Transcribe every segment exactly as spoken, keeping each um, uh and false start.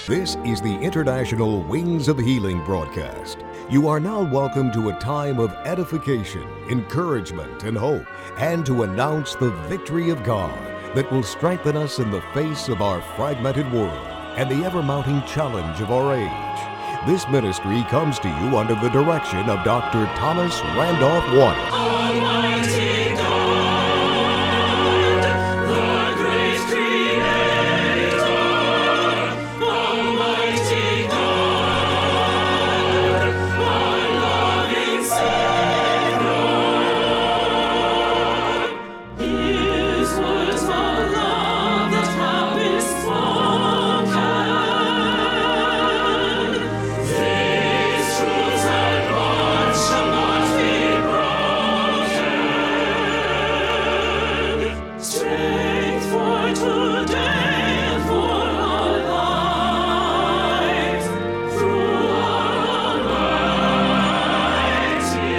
This is the International Wings of Healing broadcast. You are now welcome to a time of edification, encouragement, and hope, and to announce the victory of God that will strengthen us in the face of our fragmented world and the ever-mounting challenge of our age. This ministry comes to you under the direction of Doctor Thomas Randolph Waters. Almighty God, the great Creator, Almighty God, our loving Savior, His words of love that have been spoken, these truths and bonds shall not be broken. Strength for today and for our lives, through our Almighty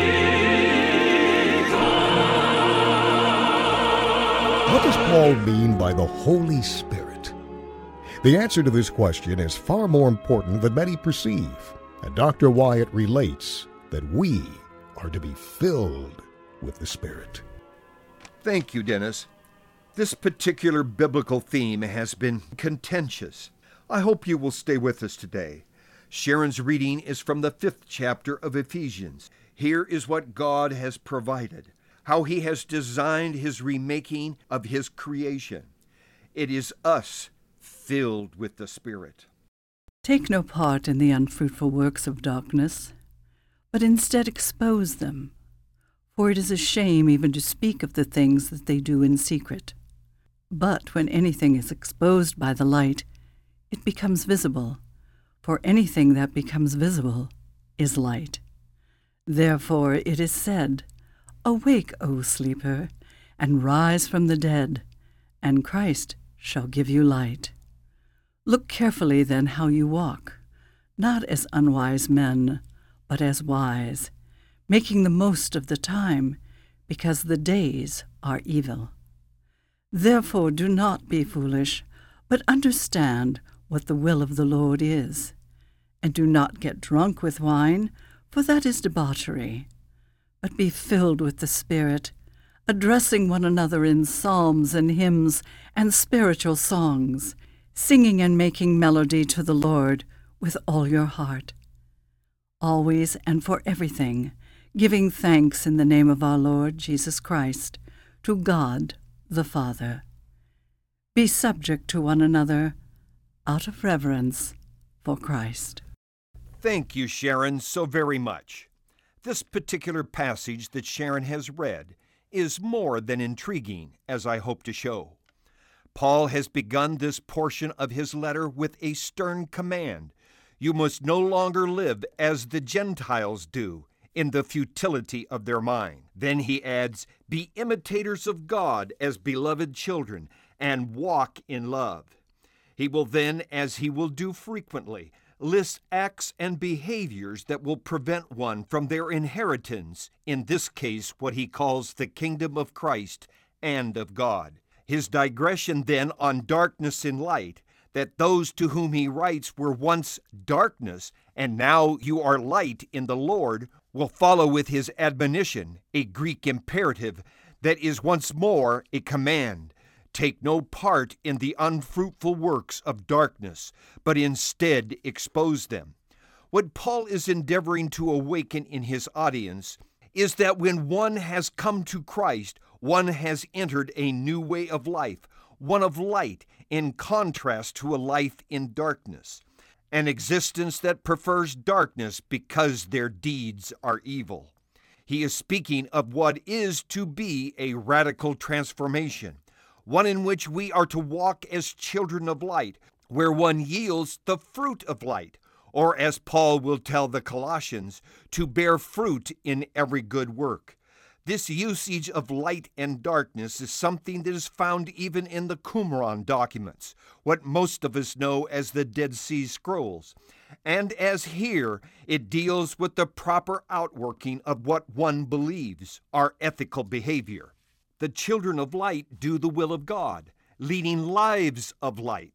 God. What does Paul mean by the Holy Spirit? The answer to this question is far more important than many perceive, and Doctor Wyatt relates that we are to be filled with the Spirit. Thank you, Dennis. This particular biblical theme has been contentious. I hope you will stay with us today. Sharon's reading is from the fifth chapter of Ephesians. Here is what God has provided, how He has designed His remaking of His creation. It is us filled with the Spirit. Take no part in the unfruitful works of darkness, but instead expose them. For it is a shame even to speak of the things that they do in secret. But when anything is exposed by the light, it becomes visible, for anything that becomes visible is light. Therefore it is said, Awake, O sleeper, and rise from the dead, and Christ shall give you light. Look carefully then how you walk, not as unwise men, but as wise, making the most of the time, because the days are evil. Therefore do not be foolish, but understand what the will of the Lord is. And do not get drunk with wine, for that is debauchery, but be filled with the Spirit, addressing one another in psalms and hymns and spiritual songs, singing and making melody to the Lord with all your heart. Always and for everything, giving thanks in the name of our Lord Jesus Christ, to God the Father. Be subject to one another out of reverence for Christ. Thank you, Sharon, so very much. This particular passage that Sharon has read is more than intriguing, as I hope to show. Paul has begun this portion of his letter with a stern command. You must no longer live as the Gentiles do, in the futility of their mind. Then he adds, Be imitators of God as beloved children, and walk in love. He will then, as he will do frequently, list acts and behaviors that will prevent one from their inheritance, in this case what he calls the kingdom of Christ and of God. His digression then on darkness and light, that those to whom he writes were once darkness, and now you are light in the Lord, will follow with his admonition, a Greek imperative that is once more a command. Take no part in the unfruitful works of darkness, but instead expose them. What Paul is endeavoring to awaken in his audience is that when one has come to Christ, one has entered a new way of life, one of light, in contrast to a life in darkness, an existence that prefers darkness because their deeds are evil. He is speaking of what is to be a radical transformation, one in which we are to walk as children of light, where one yields the fruit of light, or as Paul will tell the Colossians, to bear fruit in every good work. This usage of light and darkness is something that is found even in the Qumran documents, what most of us know as the Dead Sea Scrolls. And as here, it deals with the proper outworking of what one believes, our ethical behavior. The children of light do the will of God, leading lives of light.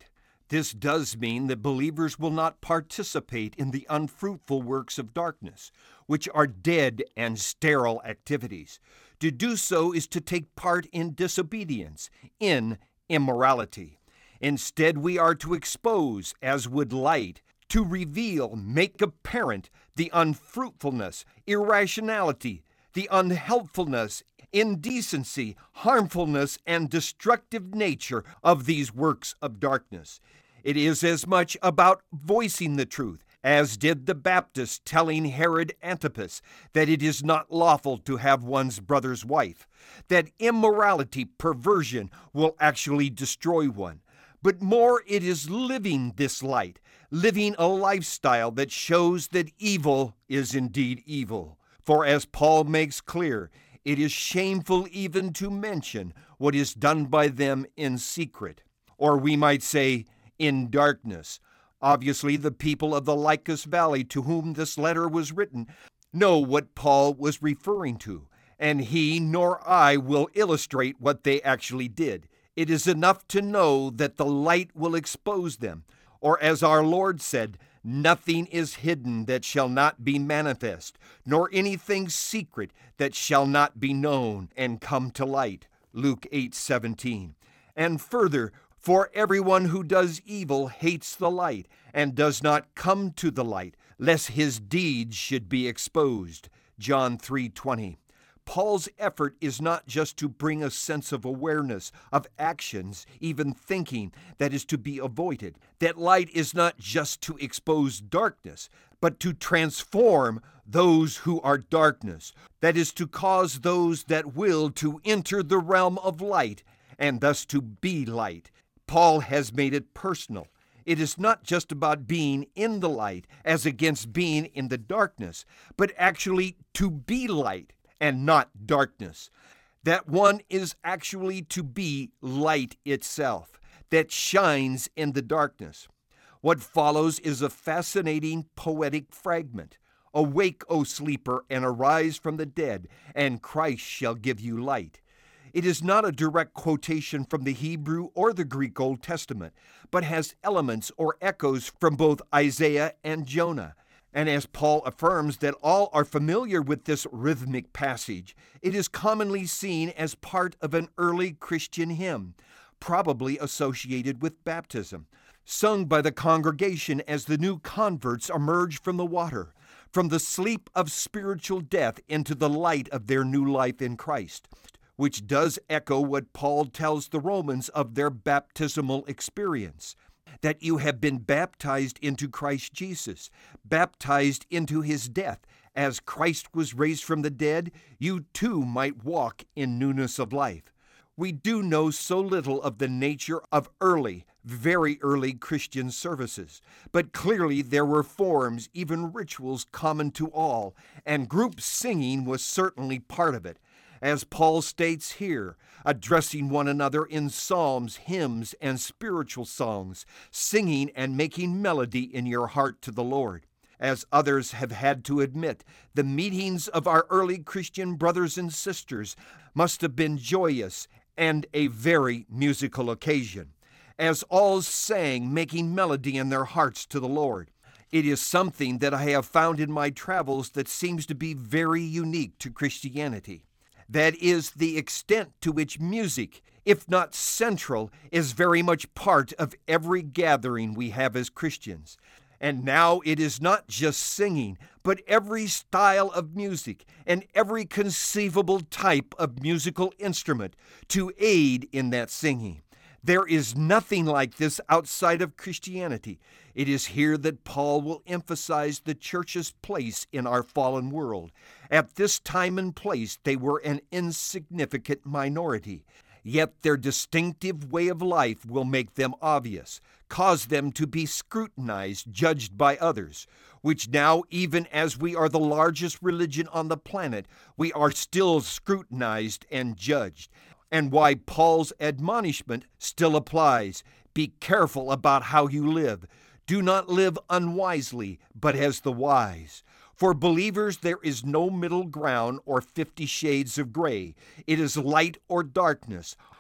This does mean that believers will not participate in the unfruitful works of darkness, which are dead and sterile activities. To do so is to take part in disobedience, in immorality. Instead, we are to expose, as would light, to reveal, make apparent the unfruitfulness, irrationality, the unhelpfulness, indecency, harmfulness, and destructive nature of these works of darkness. It is as much about voicing the truth, as did the Baptist telling Herod Antipas that it is not lawful to have one's brother's wife, that immorality, perversion, will actually destroy one. But more, it is living this light, living a lifestyle that shows that evil is indeed evil. For as Paul makes clear, it is shameful even to mention what is done by them in secret, or we might say, in darkness. Obviously, the people of the Lycus Valley to whom this letter was written know what Paul was referring to, and he nor I will illustrate what they actually did. It is enough to know that the light will expose them, or as our Lord said, nothing is hidden that shall not be manifest, nor anything secret that shall not be known and come to light. Luke eight seventeen. And further, for everyone who does evil hates the light, and does not come to the light, lest his deeds should be exposed. John three twenty. Paul's effort is not just to bring a sense of awareness of actions, even thinking, that is to be avoided. That light is not just to expose darkness, but to transform those who are darkness. That is to cause those that will to enter the realm of light, and thus to be light. Paul has made it personal. It is not just about being in the light as against being in the darkness, but actually to be light and not darkness. That one is actually to be light itself, that shines in the darkness. What follows is a fascinating poetic fragment. Awake, O sleeper, and arise from the dead, and Christ shall give you light. It is not a direct quotation from the Hebrew or the Greek Old Testament, but has elements or echoes from both Isaiah and Jonah. And as Paul affirms that all are familiar with this rhythmic passage, it is commonly seen as part of an early Christian hymn, probably associated with baptism, sung by the congregation as the new converts emerge from the water, from the sleep of spiritual death into the light of their new life in Christ, which does echo what Paul tells the Romans of their baptismal experience, that you have been baptized into Christ Jesus, baptized into his death. As Christ was raised from the dead, you too might walk in newness of life. We do know so little of the nature of early, very early Christian services, but clearly there were forms, even rituals common to all, and group singing was certainly part of it. As Paul states here, addressing one another in psalms, hymns, and spiritual songs, singing and making melody in your heart to the Lord. As others have had to admit, the meetings of our early Christian brothers and sisters must have been joyous and a very musical occasion, as all sang, making melody in their hearts to the Lord. It is something that I have found in my travels that seems to be very unique to Christianity. That is the extent to which music, if not central, is very much part of every gathering we have as Christians. And now it is not just singing, but every style of music and every conceivable type of musical instrument to aid in that singing. There is nothing like this outside of Christianity. It is here that Paul will emphasize the church's place in our fallen world. At this time and place, they were an insignificant minority. Yet their distinctive way of life will make them obvious, cause them to be scrutinized, judged by others, which now, even as we are the largest religion on the planet, we are still scrutinized and judged. And why Paul's admonishment still applies. Be careful about how you live. Do not live unwisely, but as the wise. For believers, there is no middle ground or fifty shades of gray. It is light or darkness.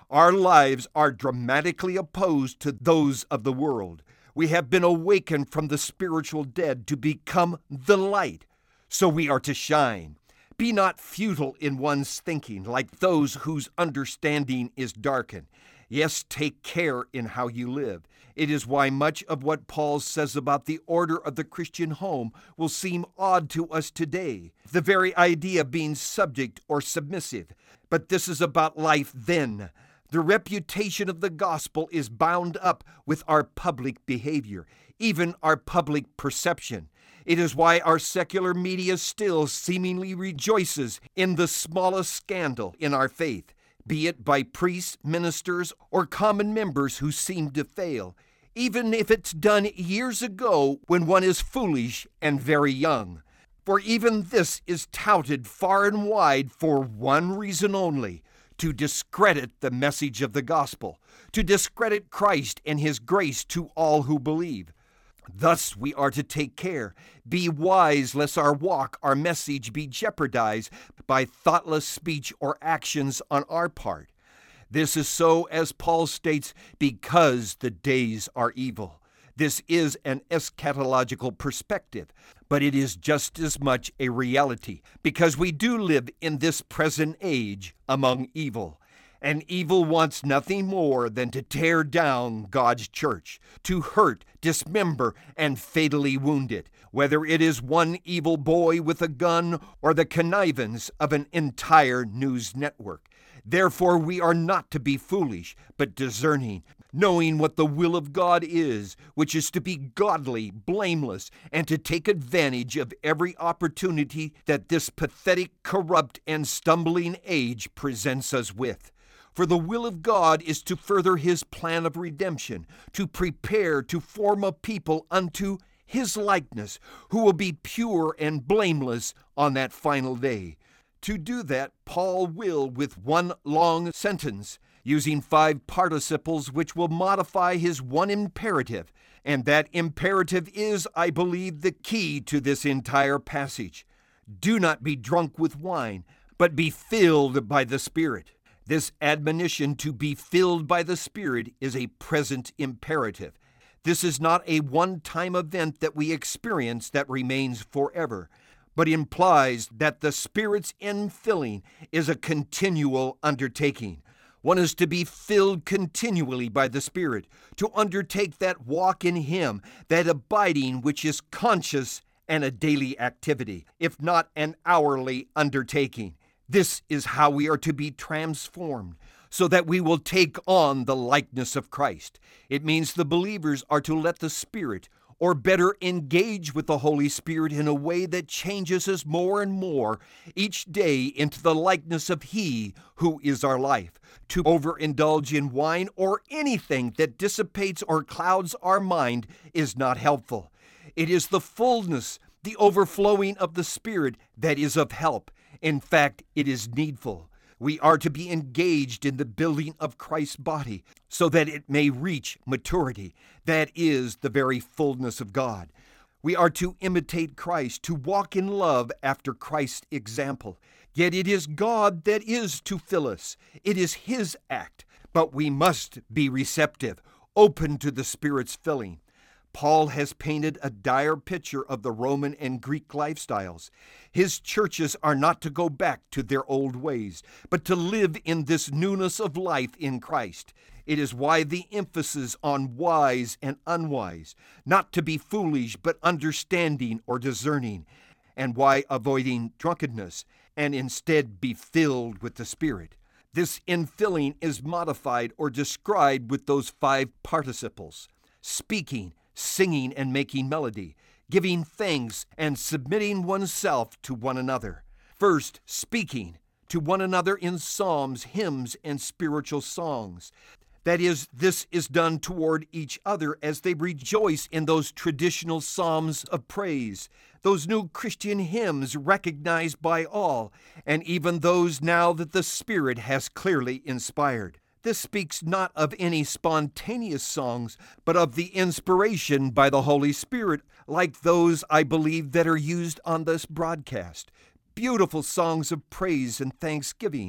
Our lives are dramatically opposed to those of the world. We have been awakened from the spiritual dead to become the light, so we are to shine. Be not futile in one's thinking, like those whose understanding is darkened. Yes, take care in how you live. It is why much of what Paul says about the order of the Christian home will seem odd to us today, the very idea of being subject or submissive. But this is about life then. The reputation of the gospel is bound up with our public behavior, even our public perception. It is why our secular media still seemingly rejoices in the smallest scandal in our faith, be it by priests, ministers, or common members who seem to fail, even if it's done years ago when one is foolish and very young. For even this is touted far and wide for one reason only: to discredit the message of the gospel, to discredit Christ and his grace to all who believe. Thus we are to take care, be wise lest our walk, our message be jeopardized by thoughtless speech or actions on our part. This is so, as Paul states, because the days are evil. This is an eschatological perspective, but it is just as much a reality, because we do live in this present age among evil. And evil wants nothing more than to tear down God's church, to hurt, dismember, and fatally wound it, whether it is one evil boy with a gun or the connivance of an entire news network. Therefore, we are not to be foolish, but discerning, knowing what the will of God is, which is to be godly, blameless, and to take advantage of every opportunity that this pathetic, corrupt, and stumbling age presents us with. For the will of God is to further his plan of redemption, to prepare to form a people unto his likeness, who will be pure and blameless on that final day. To do that, Paul will, with one long sentence, using five participles which will modify his one imperative, and that imperative is, I believe, the key to this entire passage. Do not be drunk with wine, but be filled by the Spirit. This admonition to be filled by the Spirit is a present imperative. This is not a one-time event that we experience that remains forever, but implies that the Spirit's infilling is a continual undertaking. One is to be filled continually by the Spirit, to undertake that walk in Him, that abiding which is conscious and a daily activity, if not an hourly undertaking. This is how we are to be transformed, so that we will take on the likeness of Christ. It means the believers are to let the Spirit, or better engage with the Holy Spirit in a way that changes us more and more each day into the likeness of He who is our life. To overindulge in wine or anything that dissipates or clouds our mind is not helpful. It is the fullness, the overflowing of the Spirit that is of help. In fact, it is needful. We are to be engaged in the building of Christ's body so that it may reach maturity. That is the very fullness of God. We are to imitate Christ, to walk in love after Christ's example. Yet it is God that is to fill us. It is His act, but we must be receptive, open to the Spirit's filling. Paul has painted a dire picture of the Roman and Greek lifestyles. His churches are not to go back to their old ways, but to live in this newness of life in Christ. It is why the emphasis on wise and unwise, not to be foolish but understanding or discerning, and why avoiding drunkenness and instead be filled with the Spirit. This infilling is modified or described with those five participles: speaking, singing and making melody, giving thanks and submitting oneself to one another. First, speaking to one another in psalms, hymns, and spiritual songs. That is, this is done toward each other as they rejoice in those traditional psalms of praise, those new Christian hymns recognized by all, and even those now that the Spirit has clearly inspired. This speaks not of any spontaneous songs, but of the inspiration by the Holy Spirit, like those, I believe, that are used on this broadcast. Beautiful songs of praise and thanksgiving.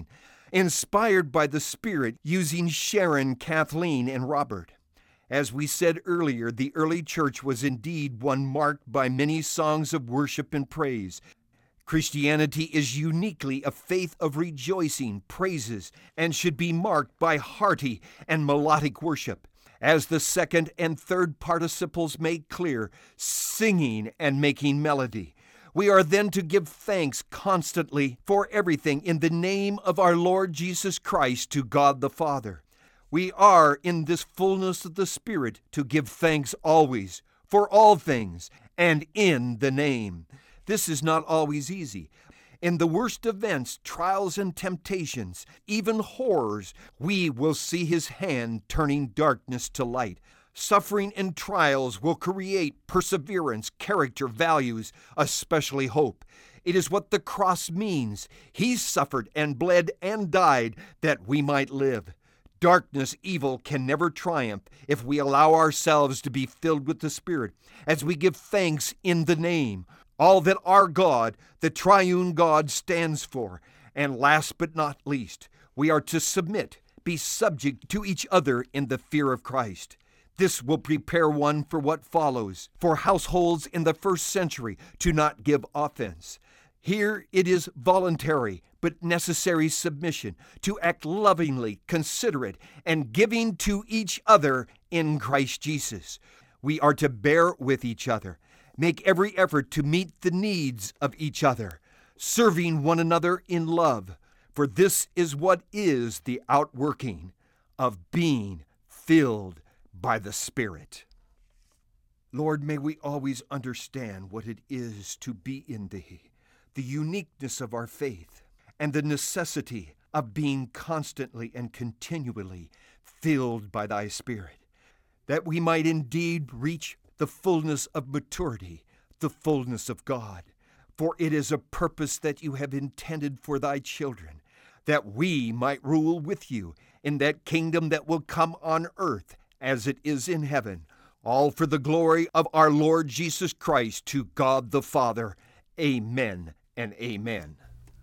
inspired by the Spirit, using Sharon, Kathleen, and Robert. As we said earlier, the early church was indeed one marked by many songs of worship and praise. Christianity is uniquely a faith of rejoicing, praises, and should be marked by hearty and melodic worship. As the second and third participles make clear, singing and making melody. We are then to give thanks constantly for everything in the name of our Lord Jesus Christ to God the Father. We are in this fullness of the Spirit to give thanks always, for all things, and in the name. This is not always easy. In the worst events, trials and temptations, even horrors, we will see His hand turning darkness to light. Suffering and trials will create perseverance, character, values, especially hope. It is what the cross means. He suffered and bled and died that we might live. Darkness, evil can never triumph if we allow ourselves to be filled with the Spirit as we give thanks in the name, all that our God, the triune God, stands for. And last but not least, we are to submit, be subject to each other in the fear of Christ. This will prepare one for what follows, for households in the first century to not give offense. Here it is voluntary but necessary submission, to act lovingly, considerate, and giving to each other in Christ Jesus. We are to bear with each other, make every effort to meet the needs of each other, serving one another in love, for this is what is the outworking of being filled by the Spirit. Lord, may we always understand what it is to be in Thee, the uniqueness of our faith, and the necessity of being constantly and continually filled by Thy Spirit, that we might indeed reach the fullness of maturity, the fullness of God. For it is a purpose that You have intended for Thy children, that we might rule with You in that kingdom that will come on earth as it is in heaven, all for the glory of our Lord Jesus Christ, to God the Father. Amen and amen.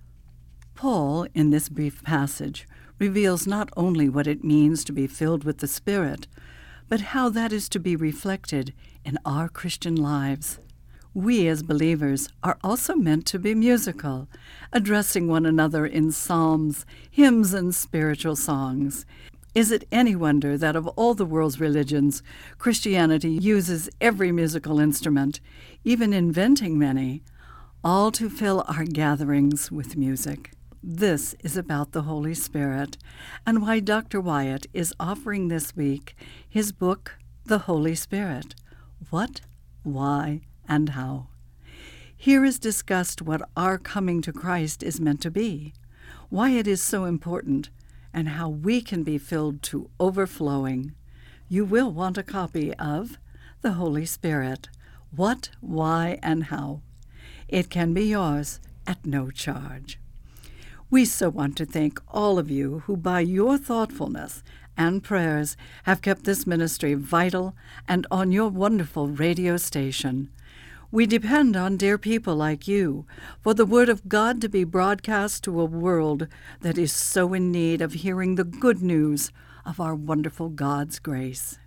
Paul, in this brief passage, reveals not only what it means to be filled with the Spirit, but how that is to be reflected in our Christian lives. We as believers are also meant to be musical, addressing one another in psalms, hymns, and spiritual songs. Is it any wonder that of all the world's religions, Christianity uses every musical instrument, even inventing many, all to fill our gatherings with music? This is about the Holy Spirit, and why Doctor Wyatt is offering this week his book, The Holy Spirit: What, Why, and How. Here is discussed what our coming to Christ is meant to be, why it is so important, and how we can be filled to overflowing. You will want a copy of The Holy Spirit: What, Why, and How. It can be yours at no charge. We so want to thank all of you who, by your thoughtfulness and prayers, have kept this ministry vital and on your wonderful radio station. We depend on dear people like you for the Word of God to be broadcast to a world that is so in need of hearing the good news of our wonderful God's grace.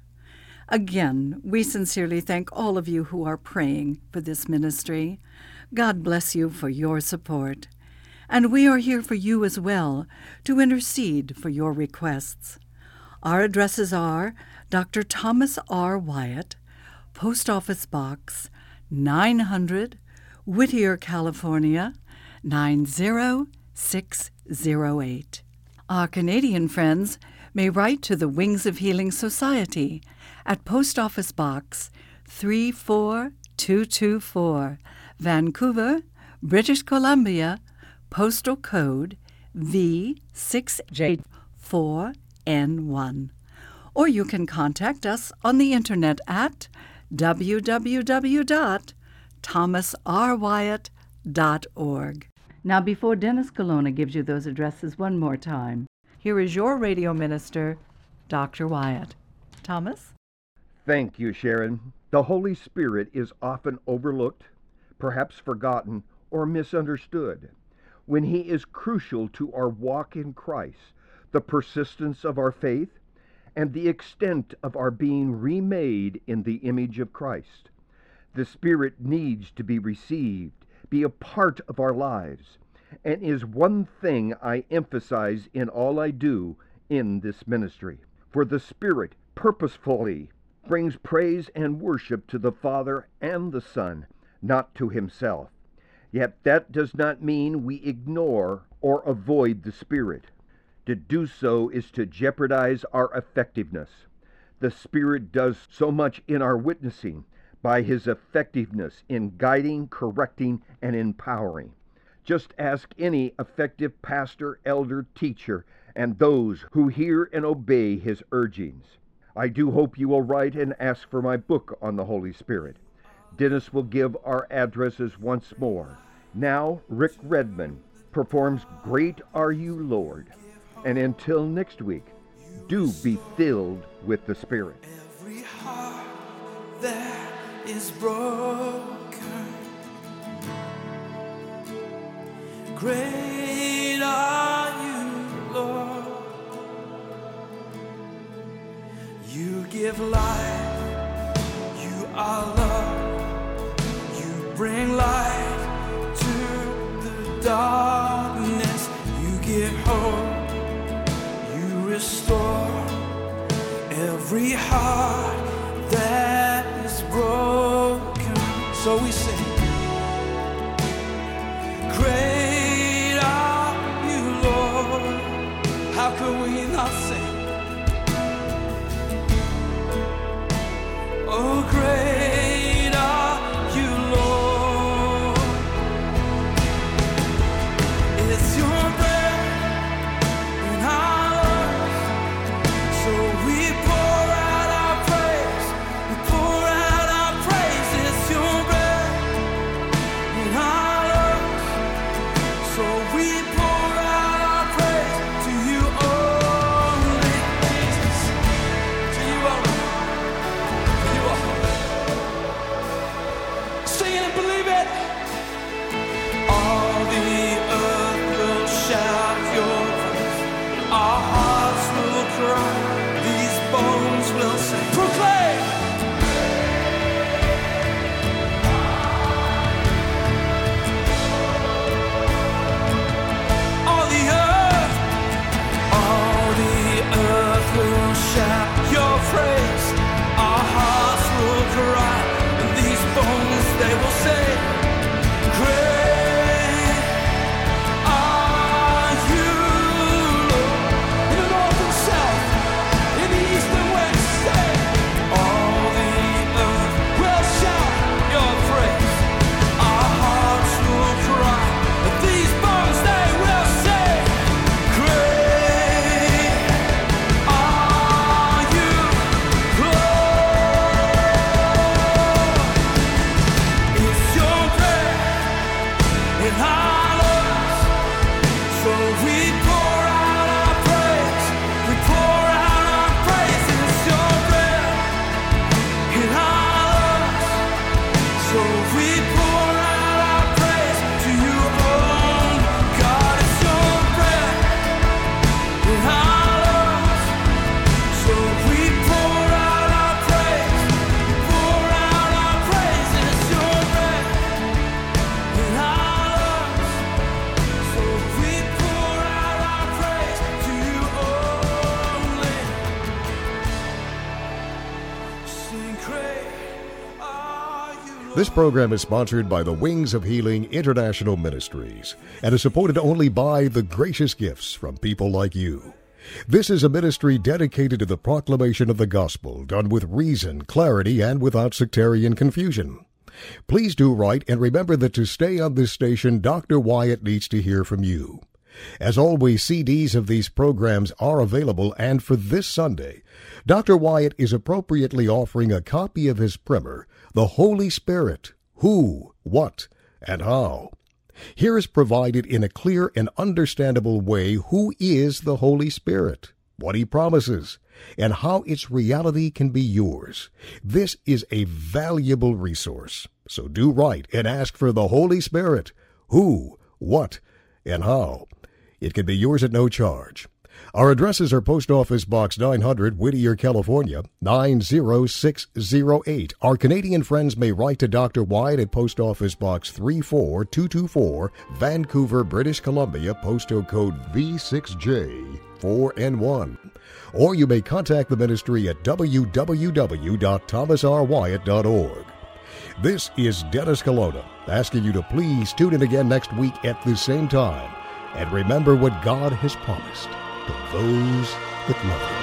Again, we sincerely thank all of you who are praying for this ministry. God bless you for your support. And we are here for you as well, to intercede for your requests. Our addresses are Doctor Thomas R. Wyatt, Post Office Box nine hundred, Whittier, California, nine zero six zero eight. Our Canadian friends may write to the Wings of Healing Society at Post Office Box three four two two four, Vancouver, British Columbia, Postal Code V six J four N one. Or you can contact us on the internet at w w w dot thomas r wyatt dot org. Now, before Dennis Colonna gives you those addresses one more time, here is your radio minister, Doctor Wyatt. Thomas? Thank you, Sharon. The Holy Spirit is often overlooked, perhaps forgotten, or misunderstood. when he is crucial to our walk in Christ, the persistence of our faith, and the extent of our being remade in the image of Christ. The Spirit needs to be received, be a part of our lives, and is one thing I emphasize in all I do in this ministry. For the Spirit purposefully brings praise and worship to the Father and the Son, not to himself. Yet that does not mean we ignore or avoid the Spirit. To do so is to jeopardize our effectiveness. The Spirit does so much in our witnessing by his effectiveness in guiding, correcting, and empowering. Just ask any effective pastor, elder, teacher, and those who hear and obey his urgings. I do hope you will write and ask for my book on the Holy Spirit. Dennis will give our addresses once more. Now, Rick Redmond performs Great Are You, Lord. And until next week, do be filled with the Spirit. Every heart that is broken, great are you, Lord. You give life, you are love, you bring light to the darkness, you give hope, you restore every heart that is broken. So we sing, great are you, Lord. How could we not sing? Oh, great are you, Lord. It's your breath in our lungs, so we pour out our praise. We pour out our praise. It's your breath in our lungs, so we pour out our praise to you only, Jesus, to you only. Sing it and believe it. All the earth will shout your praise. Our hearts will cry. These bones will sing. Proclaim. All the earth, all the earth will shout your praise. Our hearts will cry. Bones, they will say, great are you, Lord. In the north and south, in the east and west, say, all the earth will shout your praise. Our hearts will cry, but these bones, they will say, great are you, Lord. In our lungs, so we pour out our praise, we pour out our praise. It's your breath in our lungs, so we pour out our praise to you alone. God, it's your breath in our lungs, so we pour out our praise, pour out our praise. It's your breath in our This program is sponsored by the Wings of Healing International Ministries and is supported only by the gracious gifts from people like you. This is a ministry dedicated to the proclamation of the gospel, done with reason, clarity, and without sectarian confusion. Please do write, and remember that to stay on this station, Doctor Wyatt needs to hear from you. As always, C Ds of these programs are available, and for this Sunday, Doctor Wyatt is appropriately offering a copy of his primer, The Holy Spirit, Who, What, and How. Here is provided in a clear and understandable way who is the Holy Spirit, what he promises, and how its reality can be yours. This is a valuable resource, so do write and ask for the Holy Spirit, Who, What, and how. It can be yours at no charge. Our addresses are Post Office Box nine hundred, Whittier, California, nine zero six zero eight. Our Canadian friends may write to Doctor Wyatt at Post Office Box three four two two four, Vancouver, British Columbia, postal code V six J four N one. Or you may contact the ministry at w w w dot thomas r wyatt dot org. This is Dennis Colonna, asking you to please tune in again next week at the same time. And remember what God has promised to those that love Him.